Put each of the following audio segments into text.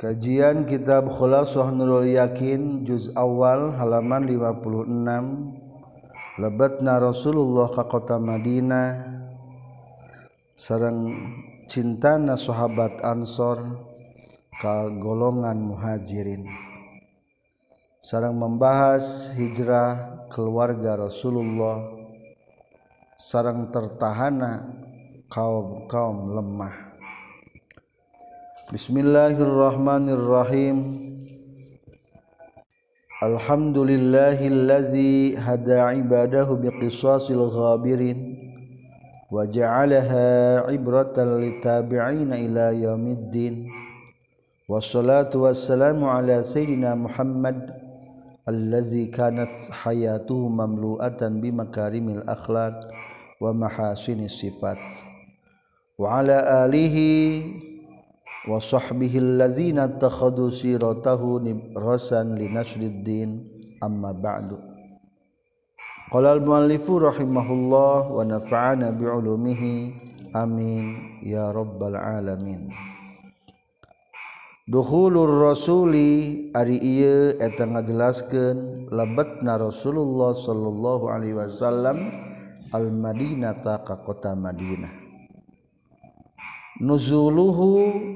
Kajian Kitab Khulasah Nurul Yakin juz awal halaman 56. Lebatna Rasulullah ka kota Madinah sareng cintana sahabat Ansor ka golongan muhajirin, sareng membahas hijrah keluarga Rasulullah sareng tertahana kaum lemah. Bismillahirrahmanirrahim. Alhamdulillahillazi hada ibadahu biqisasil ghabirin wa ja'alaha ibratan litabi'ina ila yaumiddin. Wassalatu wassalamu ala sayyidina Muhammad allazi kanat hayatuhu mamlu'atan bimakarimil akhlaq wa mahasinis sifat wa ala alihi wa sahbihi allazina takhadu siratahu nibrasan linasriddin, amma ba'du. Qala al-muallifu rahimahullah wa nafa'ana bi'ulumihi amin ya rabbal alamin. Dukhulur rasuli ari ieu eta ngajelaskeun lebatna Rasulullah sallallahu alaihi wasallam al-Madinata ka kota Madinah. Nuzuluhu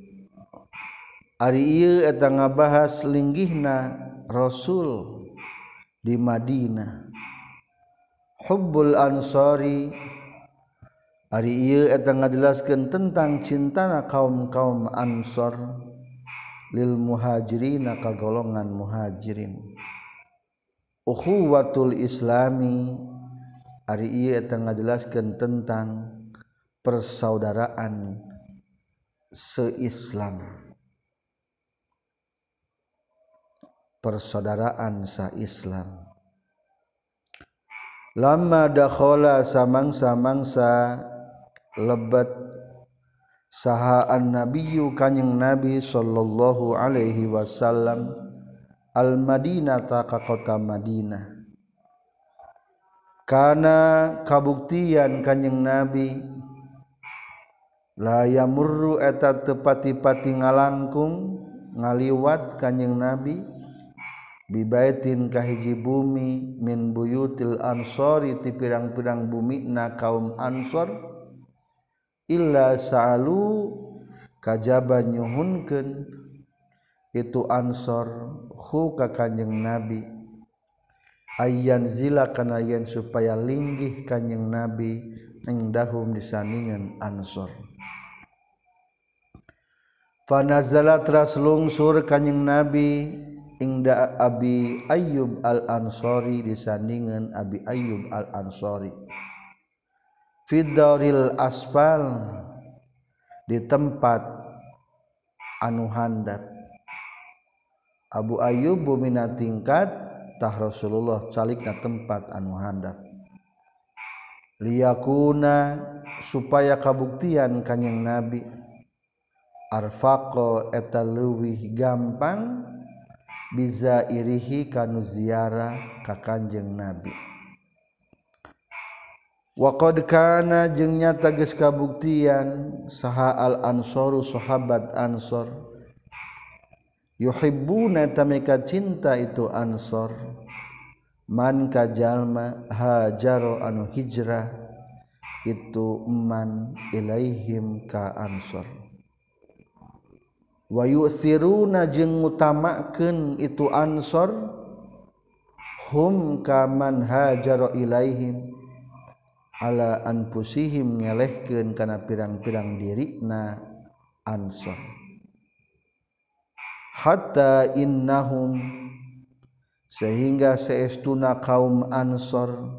ari ieu eta ngabahas linggihna Rasul di Madinah. Hubbul ansari ari ieu eta ngajelaskeun tentang cintana kaum-kaum Ansor lil muhajirin ka golongan muhajirin. Ukhuwatul islami ari ieu eta ngajelaskeun tentang persaudaraan se-Islam. Persaudaraan sa-Islam. Lamma dakhala samangsa-mangsa lebat saha an-nabiyyu kanjing Nabi sallallahu alaihi wasallam al-Madinata ka kota Madinah. Kana kabuktian kanjing Nabi la yamurru eta teu pati-pati ngalangkung ngaliwat kanjing Nabi bibaitin kahiji bumi min buyutil ansori ti pirang-pirang bumina kaum Ansor illa sa'alu kajaba nyuhunkeun itu Ansor hu ka kanjing Nabi ayyan zila kana yen supaya linggih kanjing Nabi indahum disandingan Ansor. Fanazalat ras lungsur kanjing Nabi ingda Abi Ayyub al-Ansari disandingan Abi Ayyub al-Ansari fidaril asfal di tempat anu handap. Abu Ayyub bumina tingkat tah Rasulullah calikna tempat anu handap. Liyakuna supaya kabuktian kanjing Nabi arfaqa eta leuwih gampang biza irihi kanu ziarah ka kanjeng Nabi. Wa qad kana jeung nyata geus kabuktian saha al-ansaru sahabat Ansor yuhibbuna tameka cinta itu Ansor man ka jalma hajar anu hijrah itu man ilaihim ka Ansor. Wa yu'thiruna jeung ngutamakeun itu Ansor hum ka man hajara ilaihim ala anfusihim ngelehkeun kana pirang-pirang dirina Ansor. Hatta innahum sehingga saestuna kaum Ansor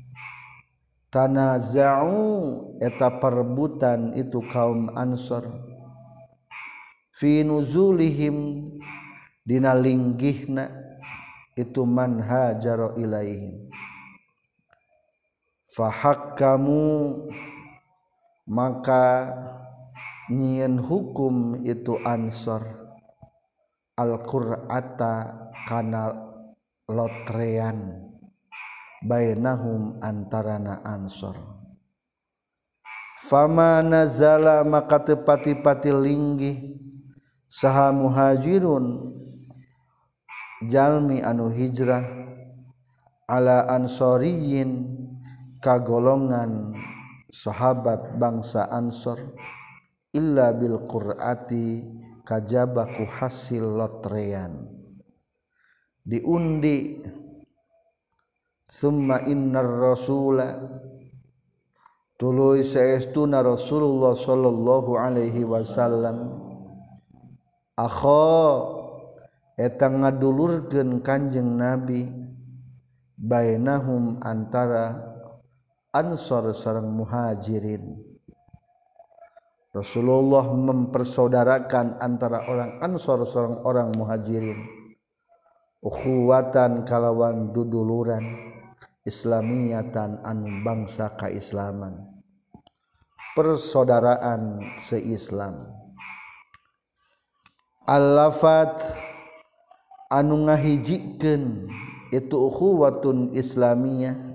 tanaza'u eta perebutan itu kaum Ansor fi nuzulihim dina linggihna itu man hajara ilaihim. Fahakkamu maka nyieun hukum itu Ansor al-qur'ata kana lotrean bainahum antarana Ansor. Fama nazala maka teu pati-pati linggih saha muhajirun jalmi anu hijrah ala ansoriyin kagolongan sahabat bangsa Ansor illa bil qur'ati kajabaku hasil lotrean diundi summa innar rasula tuluy saestuna Rasulullah sallallahu alaihi wasallam akha eta ngadulurkeun Kanjeng Nabi bainahum antara Ansor sareng Muhajirin. Rasulullah mempersaudarakan antara orang Ansor sareng orang Muhajirin, ukhuwatan kalawan duduluran, islamiyatan anu bangsa kaislaman, persaudaraan seislam. Al-lafat anu ngahijikeun itu ukhuwatun islamiyah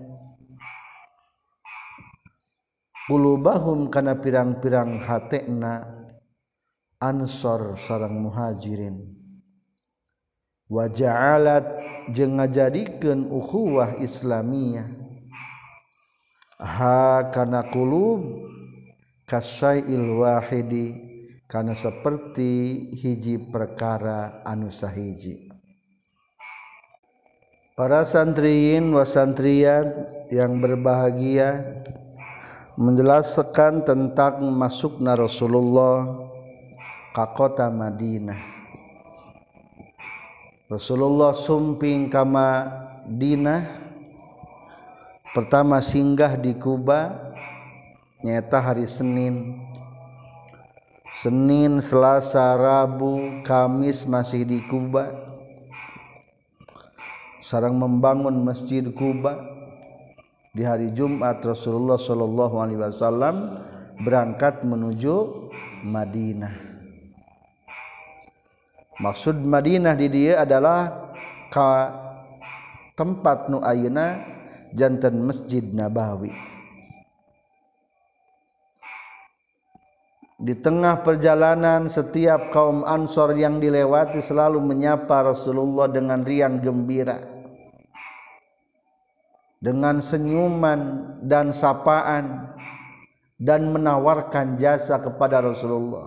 qulubahum kana pirang-pirang hatena Ansor sareng Muhajirin wa ja'alat jeung ngajadikeun ukhuwah islamiyah ha kana qulub kasyai'il wahidi kana seperti hiji perkara anu sahiji. Para santriyin wa santriyat yang berbahagia, menjelaskan tentang masukna Rasulullah ka kota Madinah. Rasulullah sumping ka Madinah, pertama singgah di Kuba nyaeta hari Senin, Selasa, Rabu, Kamis masih di Kuba, sareng membangun Masjid Kuba. Di hari Jumat Rasulullah sallallahu alaihi wasallam berangkat menuju Madinah. Maksud Madinah di dieu adalah ka tempat nu ayeuna janten Masjid Nabawi. Di tengah perjalanan setiap kaum Ansor yang dilewati selalu menyapa Rasulullah dengan riang gembira, dengan senyuman dan sapaan, dan menawarkan jasa kepada Rasulullah.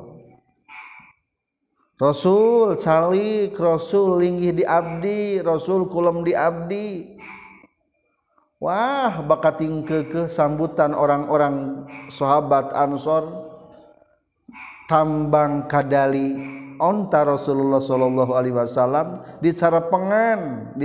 Rasul calik, Rasul linggih di abdi, Rasul kulem di abdi. Wah, bakating keukeuh sambutan orang-orang sahabat Ansor tambang kadali onta Rasulullah sallallahu alaihi wasallam di carapengan,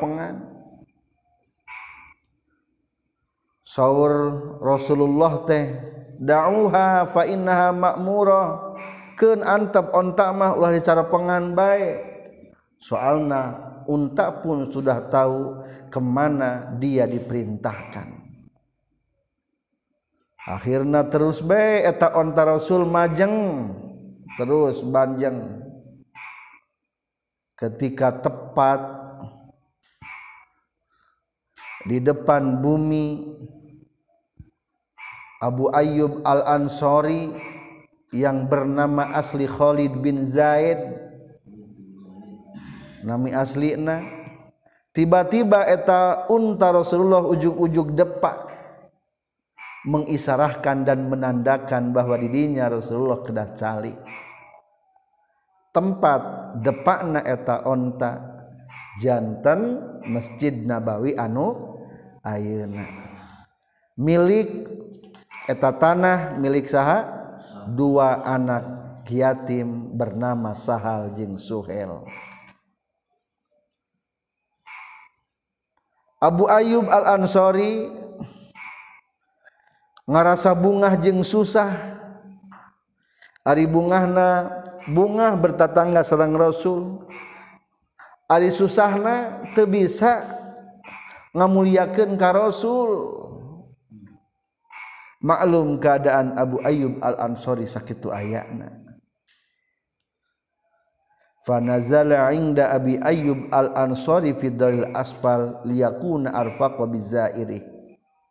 Saur Rasulullah teh da'uha fa innaha ma'murah, keun antep onta mah ulah dicarapengan bae, soalna unta pun sudah tahu kemana dia diperintahkan. Akhirna terus bae eta onta Rasul majeng terus banjeng. Ketika tepat di depan bumi Abu Ayyub Al-Ansori yang bernama asli Khalid bin Zaid, nami aslina, tiba-tiba eta unta Rasulullah ujug-ujug depak mengisarahkan dan menandakan bahwa dirinya Rasulullah kedah calik. Tempat depakna eta onta janten Masjid Nabawi anu ayeuna. Milik eta tanah milik saha? Dua anak yatim bernama Sahal jeung Suhel. Abu Ayyub Al-Ansori ngarasa bungah jeung susah. Ari bungahna bungah bertatangga sareng Rasul, ari susahna teu bisa ngamuliakeun ka Rasul. Maklum keadaan Abu Ayyub Al-Ansori sakitu ayana. Fa nazala 'inda Abi Ayyub Al-Ansori fi daril asfal liyakuna arfaqa bizairi.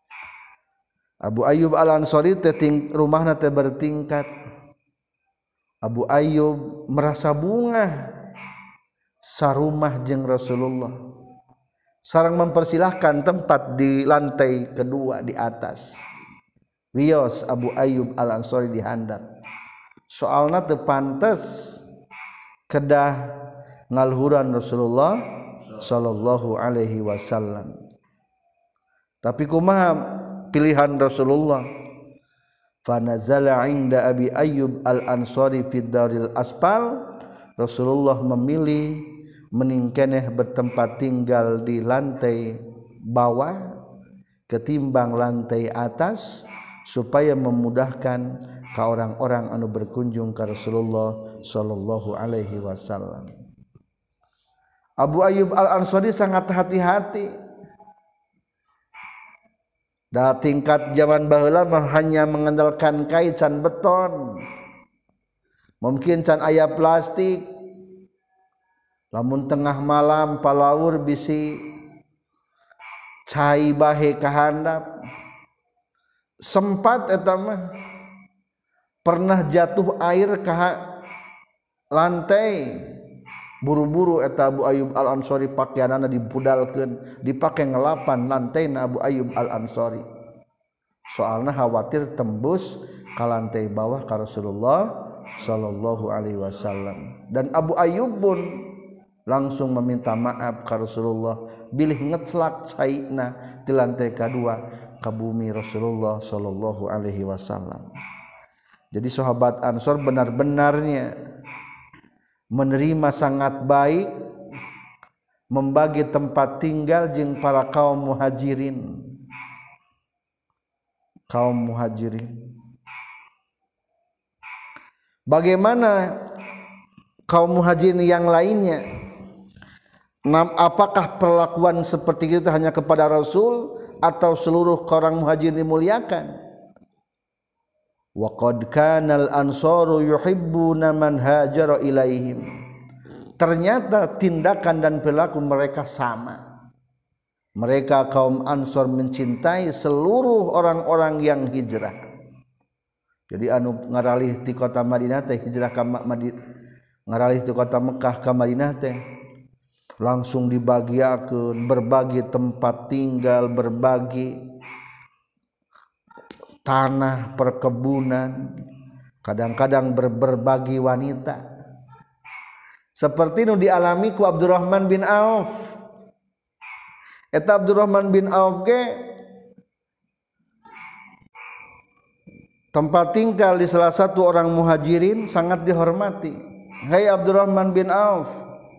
Abu Ayyub Al-Ansori teh rumahna teh bertingkat. Abu Ayyub merasa bungah sarumah jeung Rasulullah sareng mempersilahkan tempat di lantai kedua di atas. Wios Abu Ayyub Al-Ansari di handap. Soalna teu pantes kedah ngaluhuran Rasulullah sallallahu alaihi wasallam. Tapi kumaha pilihan Rasulullah? Fa nazala 'inda Abi Ayyub Al-Ansari fi daril asfal. Rasulullah memilih meningkeneh bertempat tinggal di lantai bawah ketimbang lantai atas supaya memudahkan ka orang-orang anu berkunjung ka Rasulullah sallallahu alaihi wasallam. Abu Ayyub Al-Ansari sangat hati-hati. Da tingkat zaman baheula mah hanya mengandalkan kain can beton. Mungkin can aya plastik. Lamun tengah malam palaur bisi cai bahe ka handap. Sempat eta mah pernah jatuh air ke lantai. Buru-buru eta Abu Ayyub Al-Ansari pakaianana dibudalkeun dipake ngelapan lantaina Abu Ayyub Al-Ansari. Soalna khawatir tembus ka lantai bawah ka Rasulullah sallallahu alaihi wasallam. Dan Abu Ayyub pun langsung meminta maaf ka Rasulullah bilih ngeclak caina di lantai kedua ka bumi Rasulullah sallallahu alaihi wasallam. Jadi sahabat Ansor benar-benarnya menerima sangat baik membagi tempat tinggal jeung para kaum muhajirin. Kaum muhajirin. Bagaimana kaum muhajirin yang lainnya? Apakah perlakuan seperti itu hanya kepada Rasul atau seluruh orang muhajirin dimuliakan? Wa qad kanal ansaru yuhibbuna man hajara ilaihim. Ternyata tindakan dan perilaku mereka sama. Mereka kaum Ansor mencintai seluruh orang-orang yang hijrah. Jadi anu ngaralih ti kota Madinah teh hijrah ka Madinah, ngaralih ti kota Mekah ka Madinah teh langsung dibagiakeun berbagi tempat tinggal, berbagi tanah perkebunan, kadang-kadang berbagi wanita seperti nu dialami ku Abdurrahman bin Auf. Eta Abdurrahman bin Auf ge tempat tinggal di salah satu orang muhajirin sangat dihormati. Hai Abdurrahman bin Auf,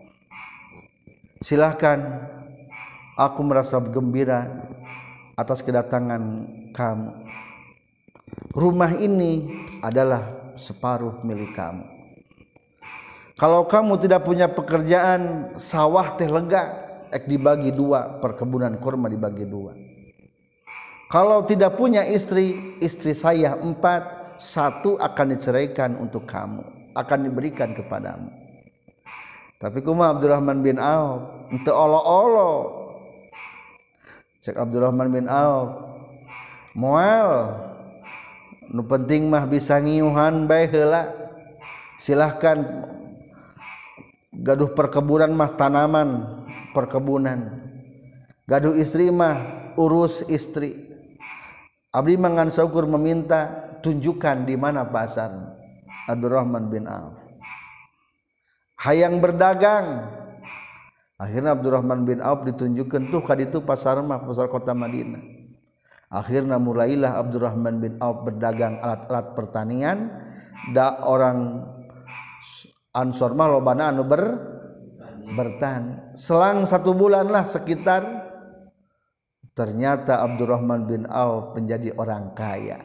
silahkan, aku merasa gembira atas kedatangan kamu. Rumah ini adalah separuh milik kamu. Kalau kamu tidak punya pekerjaan, sawah teh lega, ek dibagi dua, perkebunan kurma dibagi dua. Kalau tidak punya istri, istri saya 4, 1 akan diceraikan untuk kamu, akan diberikan kepadamu. Tapi kumaha Abdurrahman bin Auf, henteu olo-olo. Cek Abdurrahman bin Auf, moal nu penting mah bisa ngiuhan bae heula. Silahkan gaduh perkebunan mah tanaman perkebunan. Gaduh istri mah urus istri. Abdi mangan syukur meminta tunjukkan di mana pasar. Abdurrahman bin Auf hayang berdagang. Akhirnya Abdurrahman bin Auf ditunjukkan tuh kaditu pasar mah pasar kota Madinah. Akhirnya mulailah Abdurrahman bin Auf berdagang alat-alat pertanian. Da orang Ansor mah lobana anu bertani. Selang 1 bulan lah sekitar, ternyata Abdurrahman bin Auf menjadi orang kaya.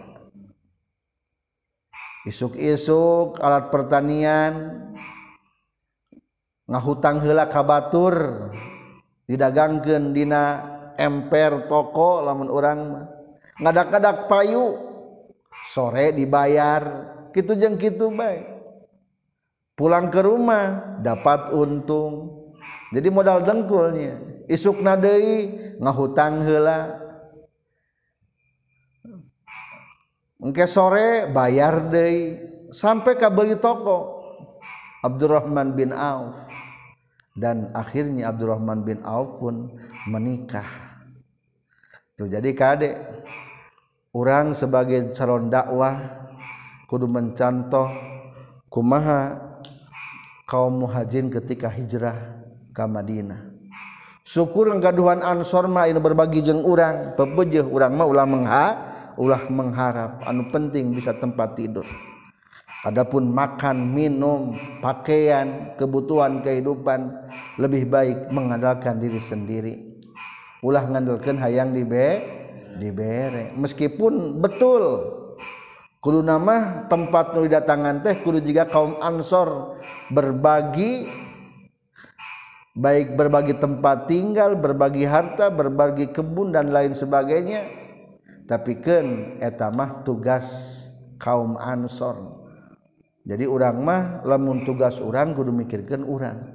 Isuk-isuk alat pertanian ngahutang heula ka batur, didagangkeun dina emper toko lamun urang mah. Ngadak-ngadak payu sore dibayar, kitu jeung kitu bae. Pulang ke rumah dapat untung. Jadi modal dengkulnya. Isukna deui ngahutang heula. Engke sore bayar deui. sampai ka beuli toko Abdurrahman bin Auf, dan akhirnya Abdurrahman bin Auf pun menikah. Tuh jadi kade urang sebagai calon dakwah kudu mencontoh kumaha kaum muhajirin ketika hijrah ka Madinah. Syukur gaduhan Ansor mah anu berbagi jeung urang, pebeujeut urang mah ulah mengharap anu penting bisa tempat tidur. Adapun makan, minum, pakaian, kebutuhan kehidupan lebih baik mengandalkan diri sendiri. Ulah ngandalkeun hayang dibere. Meskipun betul kuduna mah tempat nu didatangan teh kudu jiga kaum Ansor berbagi, baik berbagi tempat tinggal, berbagi harta, berbagi kebun dan lain sebagainya. Tapi keun eta mah tugas kaum Ansor. Jadi urang mah lamun tugas urang kudu mikirkeun urang.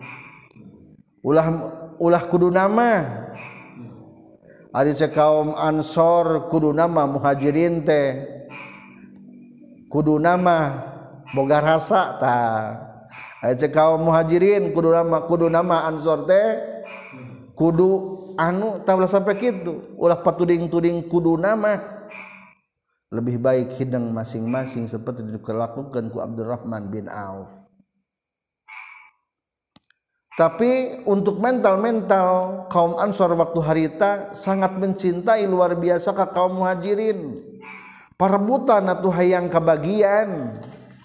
Ulah kuduna mah ari kaum Ansor kuduna mah muhajirin teh kuduna mah boga rasa tah. Aja kaum muhajirin kudu nama Ansor teh kudu anu tah ulah sampai kitu, ulah patuding-tuding kudu nama. Lebih baik hidang masing-masing seperti dilakukan ku Abdurrahman bin Auf. Tapi untuk mental kaum Ansor waktu harita sangat mencintai luar biasa ka kaum muhajirin. Parebutan atuh hayang kabagian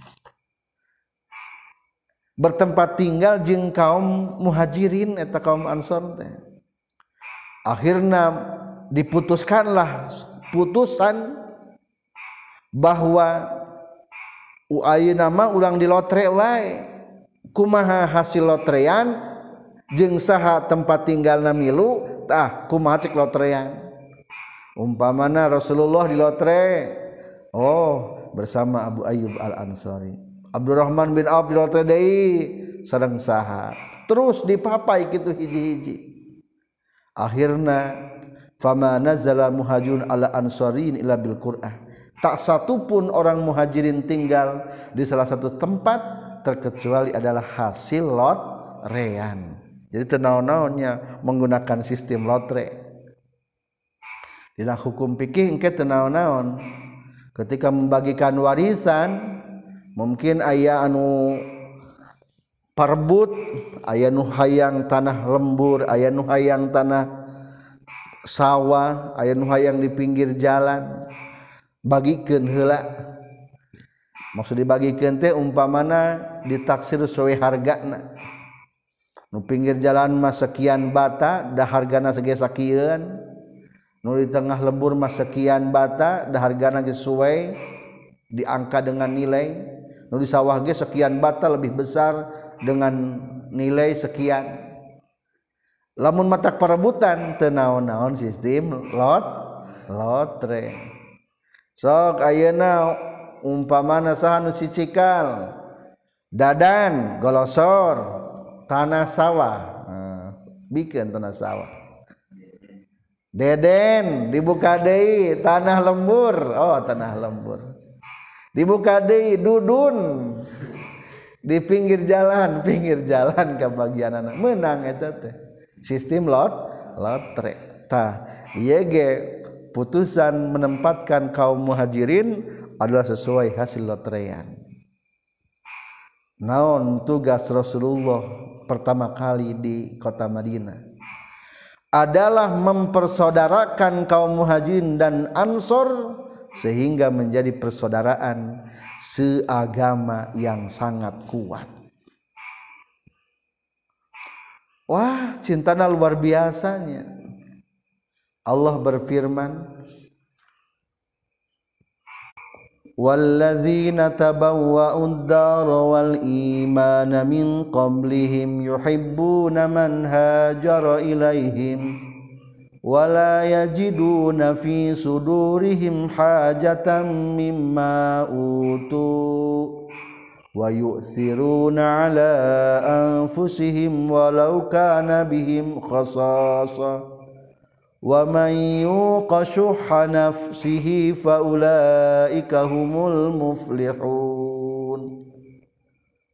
bertempat tinggal jeung kaum muhajirin eta kaum Ansor teh. Akhirna diputuskanlah putusan bahwa ayeuna mah ulang di lotre wae. Kumaha hasil lotrean jeung saha tempat tinggalna milu tah kumaha cek lotrean. Umpamana Rasulullah di lotre bersama Abu Ayyub Al-Ansari. Abdurrahman bin Auf di lotre deui sareng saha. Terus dipapai kitu hiji-hiji. Akhirna fama nazala muhajirun ala ansarin illa bil Qur'an. Tak satu pun orang muhajirin tinggal di salah satu tempat terkecuali adalah hasil lotrean. Jadi tenaon-naonnya menggunakan sistem lotre. Dina hukum fikih engke teu naon-naon. Ketika membagikan warisan mungkin aya anu parebut, aya nu hayang tanah lembur, aya nu hayang tanah sawah, aya nu hayang di pinggir jalan. Bagikeun heula. Maksud dibagikeun teh umpamana ditaksir sesuai hargana. Nu pinggir jalan mah sekian bata, da hargana sege sakieun. Nu di tengah lembur mah sekian bata, da hargana sesuai diangka dengan nilai. Nu di sawah ge sekian bata lebih besar dengan nilai sekian. Lamun matak parebutan teu naon-naon sistem lotre. Sok ayeuna umpamana saha nu sicikal dadan golosor tanah sawah bikeun tanah sawah deden dibuka deui tanah lembur tanah lembur dibuka deui dudun di pinggir jalan kabagianana meunang eta teh sistem lotre tah ieu ge putusan menempatkan kaum muhajirin adalah sesuai hasil lotrean. Naon tugas Rasulullah pertama kali di kota Madinah adalah mempersaudarakan kaum muhajirin dan Ansor sehingga menjadi persaudaraan seagama yang sangat kuat. Wah, cintana luar biasanya. Allah berfirman, walladzina tabawwa'ud dara wal imana min qablihim yuhibbuna man hajara ilaihim wala yajiduna fi sudurihim hajatan mimma utu wa yu'thiruna ala anfusihim walau kana bihim khasasah wa man yuqa syuhha nafsihi fa ulaika humul muflihun.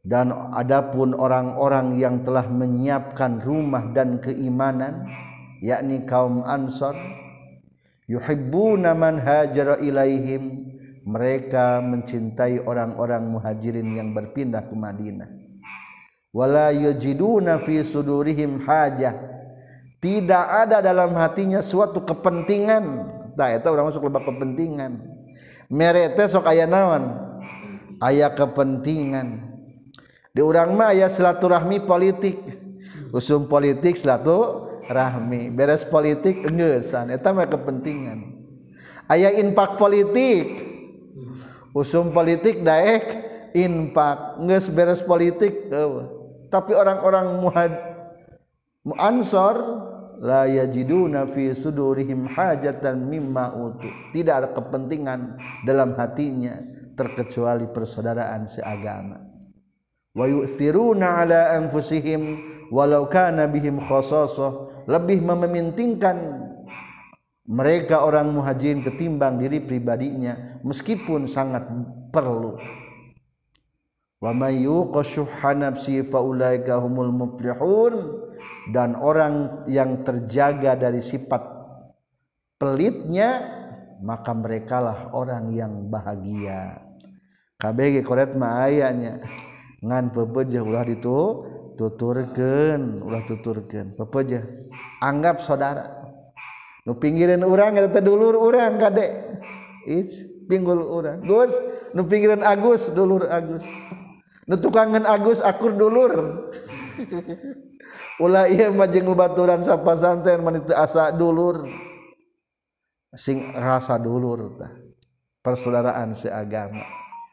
Dan adapun orang-orang yang telah menyiapkan rumah dan keimanan, yakni kaum Ansor, yuhibbuna man hajara ilaihim, mereka mencintai orang-orang muhajirin yang berpindah ke Madinah. Wala yajiduna fi sudurihim hajah, tidak ada dalam hatinya suatu kepentingan. Tah eta urang masuk lebak kepentingan. Mere teh sok aya naon? Aya kepentingan. Di urang mah aya silaturahmi politik. Usum politik silaturahmi, beres politik engeusan eta mah kepentingan. Aya infak politik. Usum politik daek infak, geus beres politik tapi orang-orang Ansor la yajiduna fi sudurihim hajatan mimma utu, tidak ada kepentingan dalam hatinya terkecuali persaudaraan seagama. Wa yu'thiruna ala anfusihim walau kana bihim khassasah, lebih mementingkan mereka orang muhajirin ketimbang diri pribadinya meskipun sangat perlu. Wa may yuqashuha nafsi fa ulaika humul muflihun, dan orang yang terjaga dari sifat pelitnya maka merekalah orang yang bahagia. Kabeh ge koret mah aya nya ngan pepeujeuh ulah dituturkeun, pepeujeuh anggap saudara. Nu pinggireun urang eta dulur urang kade. Pinggul urang. Gus, nu pinggireun Agus dulur Agus. Nu tukangan Agus akur dulur. Ulah ieu mah jeung babaturan sapasantren mah teu asa dulur. Sing rasa dulur tah. Persaudaraan seagama.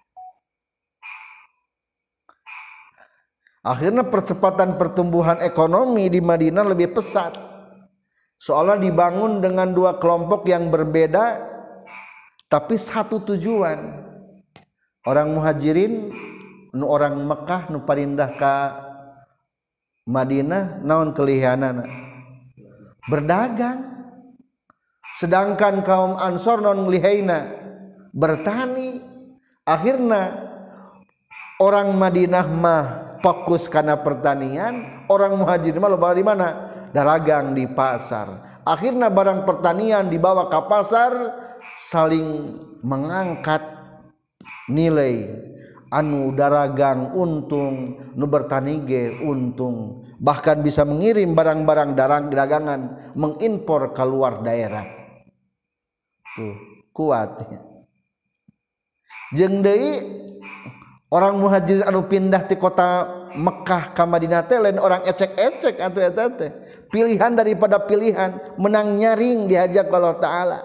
Akhirnya percepatan pertumbuhan ekonomi di Madinah lebih pesat. Soalnya dibangun dengan dua kelompok yang berbeda tapi satu tujuan. Orang muhajirin nu orang Mekah nu parindah ka Madinah naon kelihanana? Berdagang. Sedangkan kaum Ansor naon ngelihaina? Bertani. Akhirna orang Madinah mah fokus kana pertanian, orang muhajirin mah loba di mana? Dagang di pasar. Akhirna barang pertanian dibawa ke pasar, saling mengangkat nilai. Anu daragang untung, nu bertani ge untung, bahkan bisa mengirim barang-barang dagangan mengimpor ke luar daerah. Tuh kuat. Jeung deui orang muhajirin anu pindah ti kota Mekah ka Madinah teh lain orang ecek-ecek atuh eta teh. Pilihan daripada pilihan, menang nyaring diajak Allah Taala.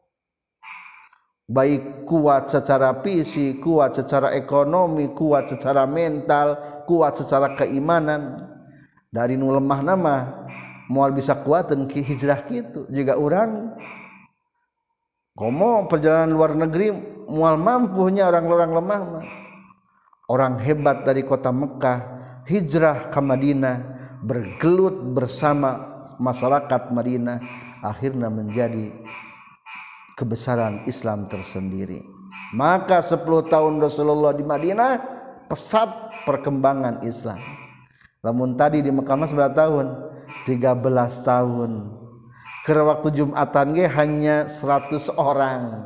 Baik kuat secara fisik, kuat secara ekonomi, kuat secara mental, kuat secara keimanan. Dari nu lemah nama moal bisa kuateun ki hijrah kitu. Jiga urang komo perjalanan luar negeri moal mampunya orang-orang lemah mah. Orang hebat dari kota Mekah hijrah ke Madinah, bergelut bersama masyarakat Madinah, akhirnya menjadi kebesaran Islam tersendiri. Maka 10 tahun Rasulullah di Madinah pesat perkembangan Islam. Lamun tadi di Mekah berapa tahun? 13 tahun. Ke waktu Jumatan ge hanya 100 orang.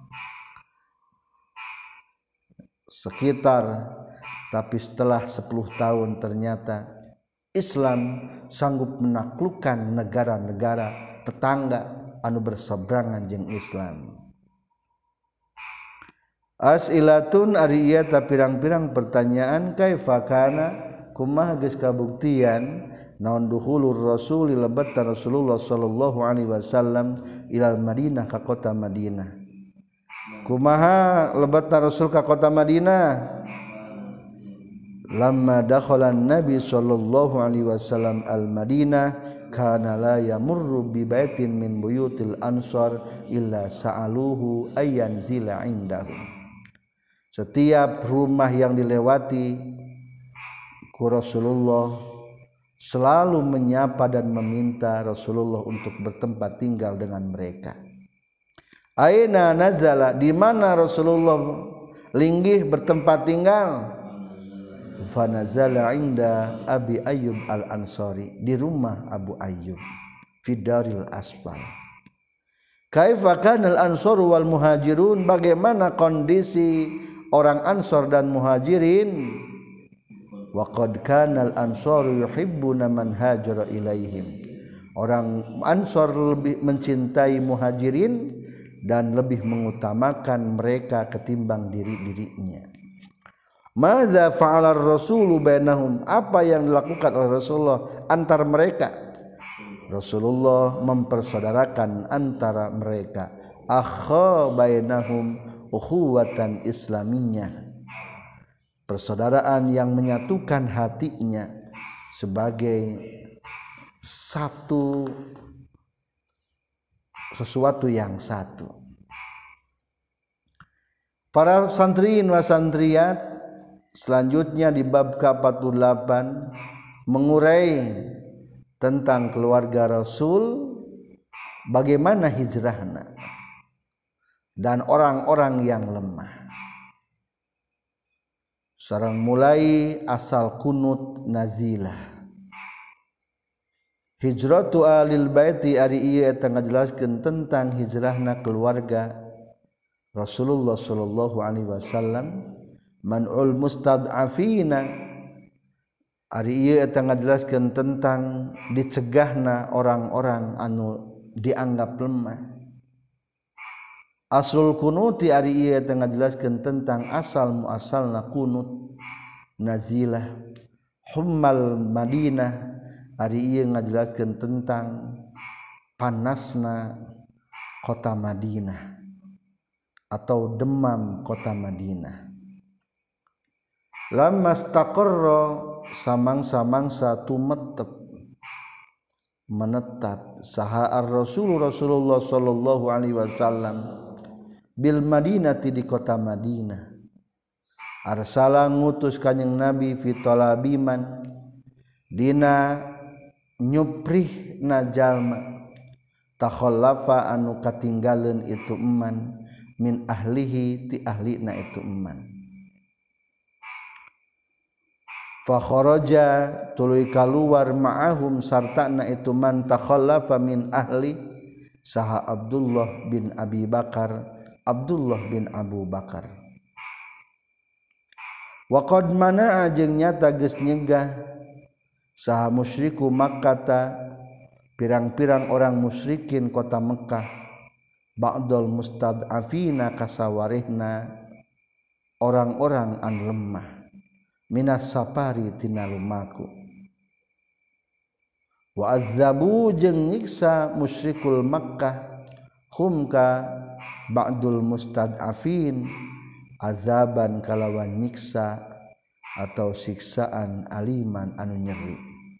Sekitar, tapi setelah 10 tahun ternyata Islam sanggup menaklukkan negara-negara tetangga anu berseberangan jeung Islam. As'ilatun ari ieu ta pirang-pirang pertanyaan, kaifa kana kumaha geus kabuktian naon dukhulur rasul lebat Rasulullah sallallahu alaihi wasallam ilal Madinah ka kota Madinah. Kumaha lebat Rasul ka kota Madinah? Lamma dakhala Nabi sallallahu alaihi wasallam al-Madinah kana la yamurru bi baitin min buyutil ansar illa sa'aluhu ayyanzila indahu. Setiap rumah yang dilewati ku Rasulullah selalu menyapa dan meminta Rasulullah untuk bertempat tinggal dengan mereka. Aina nazala, di mana Rasulullah linggih bertempat tinggal? fanazala inda Abi Ayyub al-Ansari di rumah Abu Ayyub fi daril asfal. Kaifa kana al-ansar wal muhajirun, bagaimana kondisi orang Ansor dan Muhajirin? Wa qad kana al-ansaru yuhibbuna man hajara ilaihim, orang Ansor lebih mencintai Muhajirin dan lebih mengutamakan mereka ketimbang diri-dirinya. Madza fa'ala ar-rasulu bainahum, apa yang dilakukan oleh Rasulullah antar mereka? Rasulullah mempersaudarakan antara mereka, akha bainahum ukhuwatan islamiyah, persaudaraan yang menyatukan hatinya sebagai satu, sesuatu yang satu. Para santriin wa santriyat selanjutnya di bab ke-48 mengurai tentang keluarga Rasul, bagaimana hijrahna dan orang-orang yang lemah. Sareng mulai asal kunut nazilah. Hijratu alil baiti ari ieu eta ngajelaskeun tentang hijrahna keluarga Rasulullah sallallahu alaihi wasallam, man'ul mustad'afina ari ieu eta ngajelaskeun tentang dicegahna orang-orang anu dianggap lemah. Aslul kunuti ari ieu eta ngajelaskeun tentang asal muasalna kunut nazilah. Hummal Madinah ari ieu ngajelaskeun tentang panasna kota Madinah atau demam kota Madinah. Lamma istaqarra samang-samangsa tumetep menetap saha ar-rasul Rasulullah sallallahu alaihi wasallam bil Madinati di kota Madinah. Arsala ngutus kanjing Nabi fi talabiman dina nyuprihna jalma takhallafa anu katinggalin itu eman min ahlihi ti ahlina itu eman. Fa kharaja tuluy kaluar ma'ahum sartana itu man takhallafa min ahli saha Abdullah bin Abi Bakar, Abdullah bin Abu Bakar. Wa qad mana'a jeung nyata geus nyegah saha musyriku Makkah pirang-pirang orang musyrikin kota Mekah ba'dul mustad'afina kasawarihna orang-orang anu lemah minas sapari tina lumaku. Wa azzabu jeung nyiksa musyrikul Makkah hum ka ba'dul mustad'afin azaban kalawan nyiksa atau siksaan aliman anu nyeri.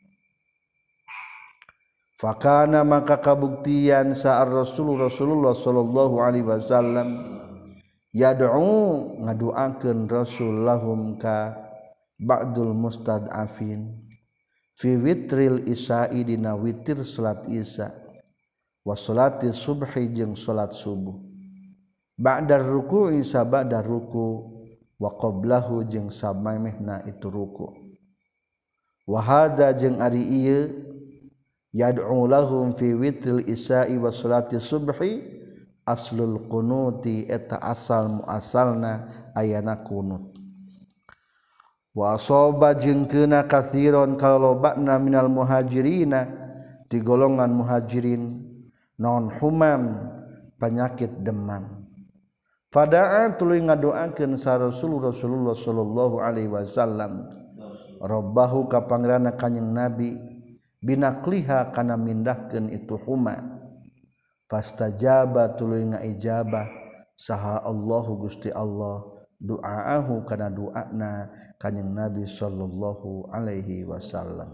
Fakana maka kabuktian saar Rasulullah sallallahu alaihi wasallam yad'u ngaduakeun Rasul lahum ka ba'dul mustad'afin fi witril isya'i dina witir salat isya wa salati subhi jeung salat subuh ba'da ruku'i sabada ruku wa qablahu jeung samemehna itu ruku. Wa hadza jeung ari ieu yad'u lahum fi witril isya'i wa salati subhi aslul qunuti eta asal muasalna ayana kunut. Wa asaba jeung keuna kathiron kalobana minal muhajirina di golongan muhajirin non humam penyakit demam. Fada'a tuluy ngadoakeun sa Rasulullah sallallahu alaihi wasallam rabbahu ka pangeranna kanjing Nabi binakliha kana mindahkeun itu huma. Fastajaba tuluy ngaijabah saha Allahu Gusti Allah du'aahu kana du'ana kanjing Nabi sallallahu alaihi wasallam.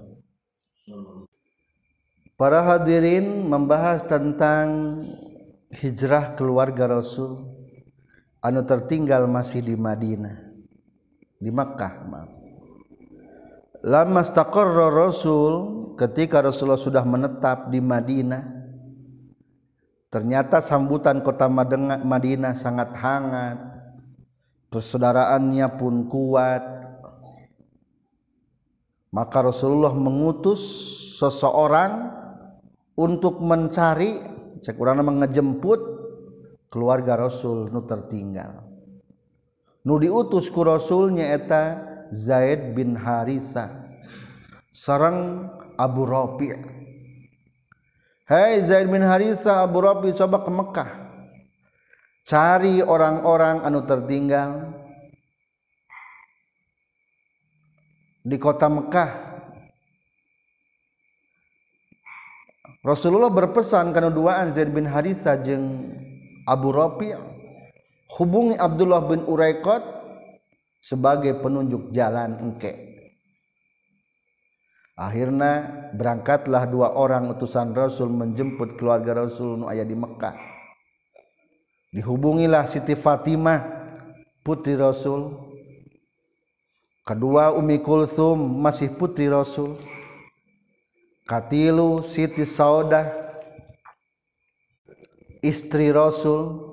Para hadirin membahas tentang hijrah keluarga Rasul anu tertinggal masih di Madinah, di Makkah. Lamma istaqarra Rasul, ketika Rasulullah sudah menetap di Madinah, ternyata sambutan kota Madinah sangat hangat, persaudaraannya pun kuat. Maka Rasulullah mengutus seseorang untuk mencari, cek urang nama ngejemput keluarga Rasul nu tertinggal. Nu diutus ku Rasul nyaeta Zaid bin Harithah sareng Abu Rafi'. Hai Zaid bin Harithah, Abu Rafi', coba ke Mekah, cari orang-orang anu tertinggal di kota Mekah. Rasulullah berpesan kana duaan Zaid bin Harithah jeung Abu Rafi', hubungi Abdullah bin Uraiqat sebagai penunjuk jalan engke. Akhirnya berangkatlah dua orang utusan Rasul menjemput keluarga Rasul nu aya di Mekah. Dihubungilah Siti Fatimah putri Rasul, kedua Ummi Kulsum masih putri Rasul, katilu Siti Saudah istri Rasul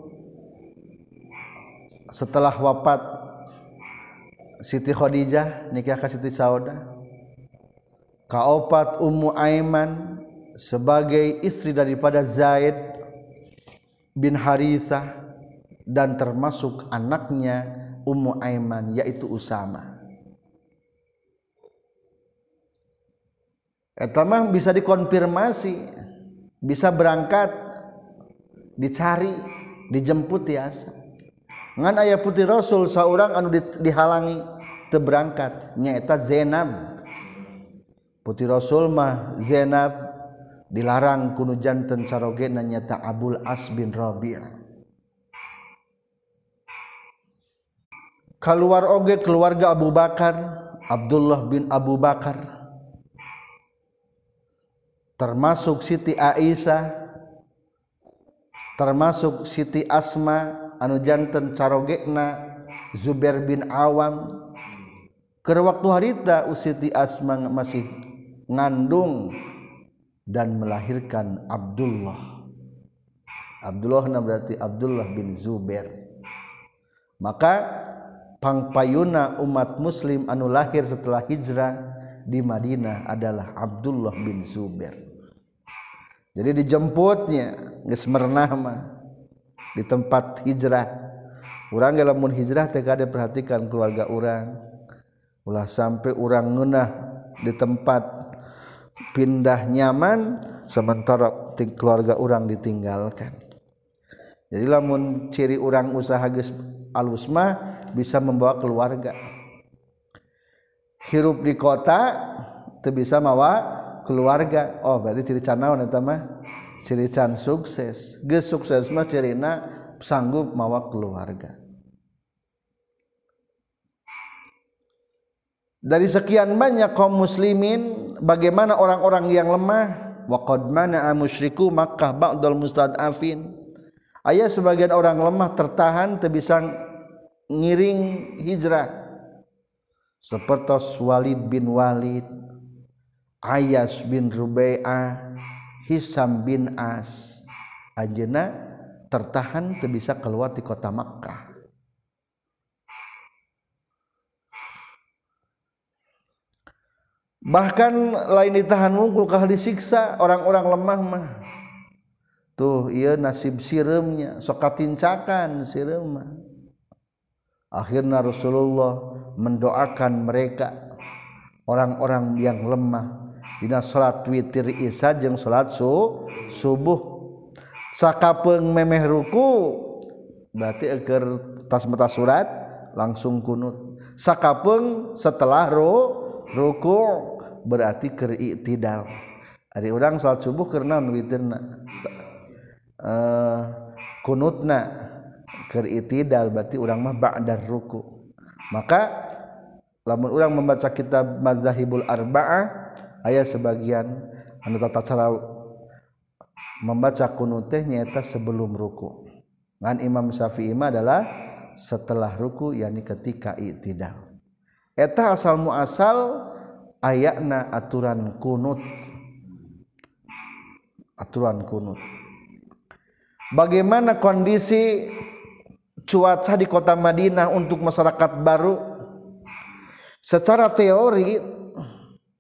setelah wafat Siti Khadijah nikah ke Siti Saudah, kaopat Ummu Aiman sebagai istri daripada Zaid bin Harithah dan termasuk anaknya Ummu Aiman yaitu Usama. Eta mah bisa dikonfirmasi, bisa berangkat, dicari, dijemput tiasa. Ngan aya putri Rasul saurang anu dihalangi teu berangkat nyaeta Zainab. Putri Rasul mah Zainab dilarang kuno janten carogena nyaeta Abul As bin Rabi'. Keluar oge keluarga Abu Bakar, Abdullah bin Abu Bakar, termasuk Siti Aisyah, termasuk Siti Asma anu janten carogena Zubair bin Awam. Keur waktu harita Siti Asma masih ngandung dan melahirkan Abdullah. Abdullah berarti Abdullah bin Zubair. Maka pangpayuna umat muslim anu lahir setelah hijrah di Madinah adalah Abdullah bin Zubair. Jadi dijemputnya geus merenah mah di tempat hijrah. Urang ge lamun hijrah teh kade perhatikan keluarga urang. Ulah sampai urang ngeunah di tempat pindah nyaman sementara keluarga urang ditinggalkan. Jadi lamun ciri urang usaha geus alus mah bisa membawa keluarga. Hirup di kota teu bisa mawa keluarga. Oh berarti ciri can naon eta mah? Ciri can sukses. Geus sukses mah cirina sanggup mawa keluarga. Dari sekian banyak kaum muslimin, bagaimana orang-orang yang lemah? Wa qad mana'a musyriku Makkah ba'dal mustad'afin. Aya sebagian orang lemah tertahan teu bisa ngiring hijrah. Seperti Walid bin Walid, Ayas bin Rubai'ah, Hisam bin As, ajeuna tertahan teu bisa keluar di kota Makkah. Bahkan lain ditahan wungkul kah disiksa orang-orang lemah mah. Tuh ieu nasib sireumnya sok katincakan sireum mah. Akhirnya Rasulullah mendoakan mereka orang-orang yang lemah dina salat witir isya jeung salat subuh. Sakapeung memeh ruku berarti keur tas mata surat langsung kunut. Sakapeung setelah ruku berarti keur i'tidal. Ari urang salat subuh keur naon witirna? Kunutna keur i'tidal berarti urang mah ba'da ruku. Maka lamun urang membaca kitab Madzahibul Arba'ah aya sebagian anu tata cara membaca kunut teh nyaeta sebelum ruku. Ngan Imam Syafi'i mah adalah setelah ruku yakni ketika i'tidal. Eta asal muasal ayatna aturan kunut. Aturan kunut. Bagaimana kondisi cuaca di kota Madinah untuk masyarakat baru? Secara teori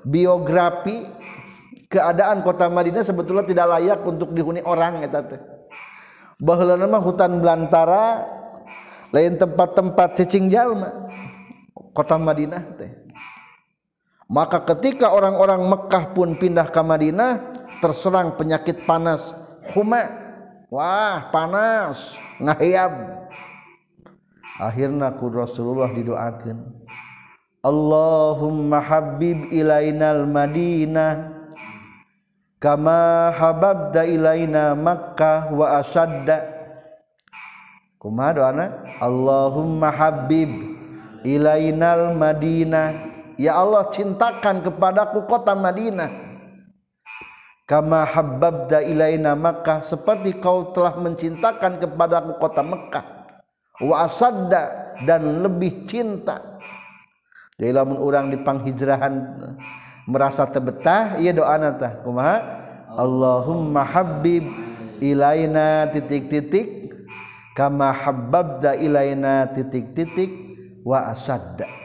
biografi keadaan kota Madinah sebetulnya tidak layak untuk dihuni orang eta teh. Baheulana mah hutan belantara lain tempat-tempat cicing jalma kota Madinah teh. Maka ketika orang-orang Mekah pun pindah ke Madinah terserang penyakit panas huma. Wah, panas, ngahiyab. Akhirna ku Rasulullah didoakeun. Allahumma habib ilainal Madinah kama hababda ilaina Makkah wa asadda. Kumaha doana? Allahumma habib ilainal Madinah. Ya Allah, cintakan kepadaku kota Madinah kama habbabda ilaina Makkah, seperti kau telah mencintakan kepadaku kota Mekah, wa asadda, dan lebih cinta. Jadi lamun urang di panghijrahan merasa tebetah, ieu doana tah kumaha? Allahumma habbib ilaina titik-titik kama habbabda ilaina titik-titik wa asadda.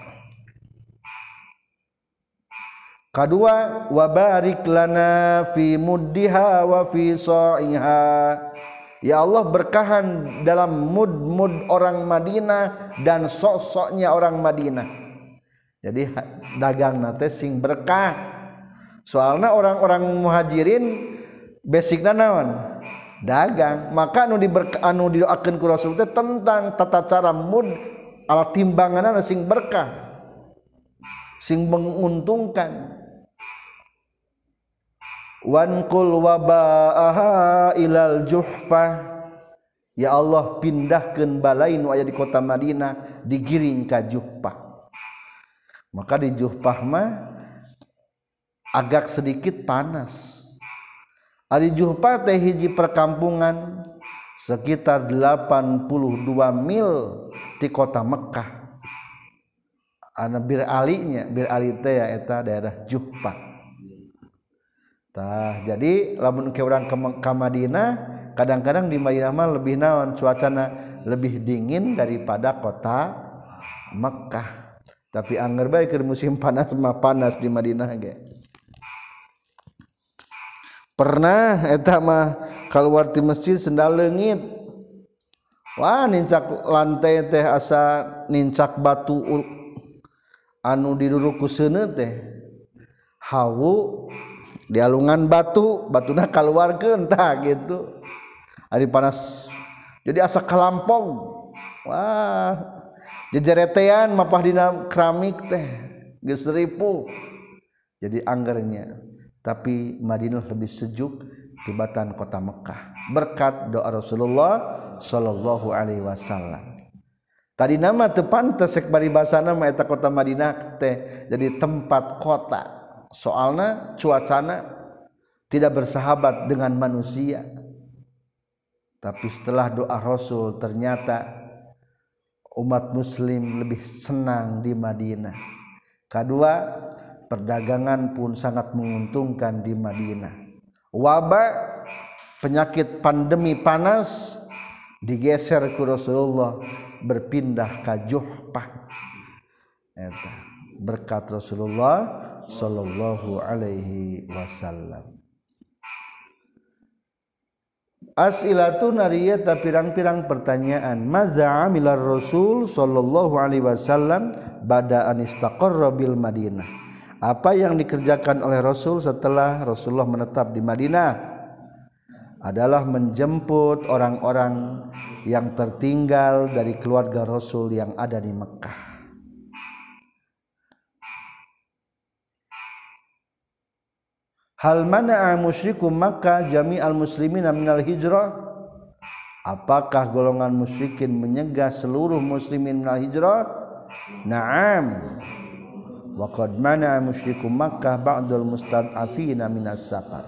Kedua, wa barik lana fi muddiha wa fi sa'iha. Ya Allah, berkahan dalam mud orang Madinah dan sosoknya orang Madinah. Jadi dagang nate sing berkah. Soalna orang-orang muhajirin basicna naon? Dagang. Maka anu didoakeun ku Rasul teh tentang tata cara mud ala timbanganna sing berkah, sing menguntungkan. Wanqul wabaaha ilal Juhfah. Ya Allah, pindahkeun balai nu aya di kota Madinah digiring ka Juhfah. Maka di Juhfah mah agak sedikit panas. Ari Juhfah teh hiji perkampungan sekitar 82 mil di kota Mekkah. Ana Bir Ali teh ya eta daerah Juhfah. Tah, jadi lamun ke urang ka Madinah, kadang-kadang di Madinah mah lebih naon, cuacana lebih dingin daripada kota Mekkah. Tapi angger bae keur musim panas mah panas di Madinah ge. Pernah eta mah kaluar ti masjid sendal leungit. Wah, nincak lantai teh asa nincak batu anu diduruk ku seuneu teh. Hawu di alungan batuna kaluarkeun tah gitu. Ari panas jadi asa kalampong. Wah, jejeretean mapah dina keramik teh geus ripuh. Jadi anggernya. Tapi Madinah lebih sejuk tibatan kota Mekah berkat doa Rasulullah sallallahu alaihi wasallam. Tadi nama teu pantes sek bari basana mah eta kota Madinah teh jadi tempat kota. Soalna cuacana tidak bersahabat dengan manusia. Tapi setelah doa Rasul ternyata umat muslim lebih senang di Madinah. Kedua, perdagangan pun sangat menguntungkan di Madinah. Wabah penyakit pandemi panas digeser ke Rasulullah, berpindah ke Juhfah. Eta berkat Rasulullah sallallahu alaihi wasallam. As'ilatun nariyata pirang-pirang pertanyaan. Maza amilar Rasul sallallahu alaihi wasallam bada an istaqarra bil Madinah. Apa yang dikerjakan oleh Rasul setelah Rasulullah menetap di Madinah adalah menjemput orang-orang yang tertinggal dari keluarga Rasul yang ada di Mekkah. Hal mana'a musyriku Makkah jami'al muslimina minal hijrah? Apakah golongan musyrikin menyegah seluruh muslimin minal hijrah? Na'am. Wa qad mana'a musyriku Makkah ba'dal mustad'afina minas safar.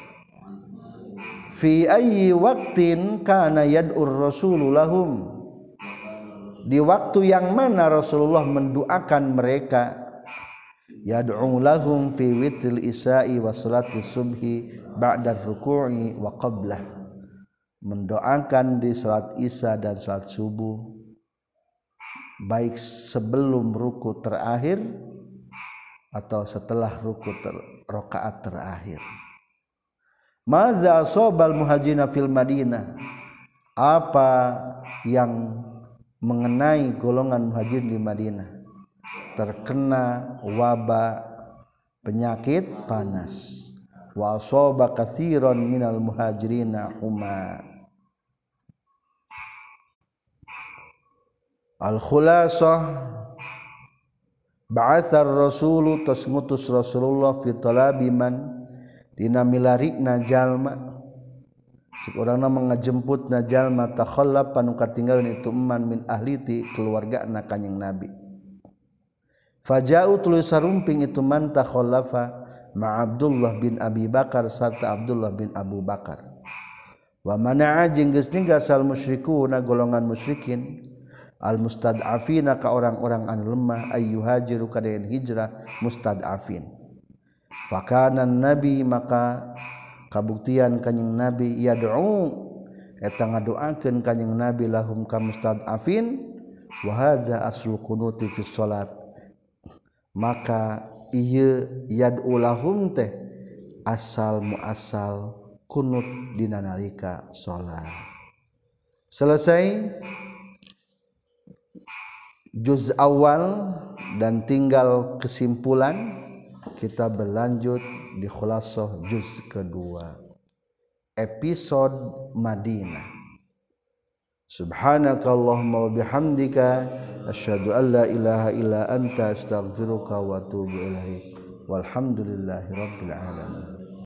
Fi ayyi waqtin kana yad'ur rasulu lahum? Di waktu yang mana Rasulullah mendoakan mereka? Yad'u lahum fi witril isya'i wa salatis subhi ba'da ruku'i wa qablah. Mendoakan di salat isya dan salat subuh baik sebelum ruku terakhir atau setelah ruku rakaat terakhir. Maza asobal muhajirina fil Madinah, apa yang mengenai golongan muhajir di Madinah, terkena wabah penyakit panas. Wa asaba katsiran minal muhajirina huma. Al khulasah ba'atsar rasulu tasmutus Rasulullah fi talabi man dina milarikna jalma cik urangna mangajemputna jalma takhallaf anu katinggalan itu man min ahli ti keluargana kanjing Nabi. Faja'u tuluy sarumping itu man takhallafa ma Abdullah bin Abi Bakar sarta Abdullah bin Abu Bakar. Wa mana'a jeung geus nyegah sal musyrikuuna golongan musyrikin al mustad'afina ka orang-orang anu lemah ayyuhajiru kadayan hijrah mustad'afin. Fakana nabi maka kabuktian kanjing Nabi yad'u eta ngadoakeun kanjing Nabi lahum ka mustad'afin wa hadza aslu qunuti fi shalat. Maka ieu yad'u lahum teh asal muasal kunut dina nalika salat. Selesai juz awal dan tinggal kesimpulan. Kita berlanjut di khulasah juz kedua episode Madinah. Subhanakallahumma wa bihamdika asyhadu an la ilaha illa anta astaghfiruka wa atubu ilaik. Walhamdulillahirabbil alamin.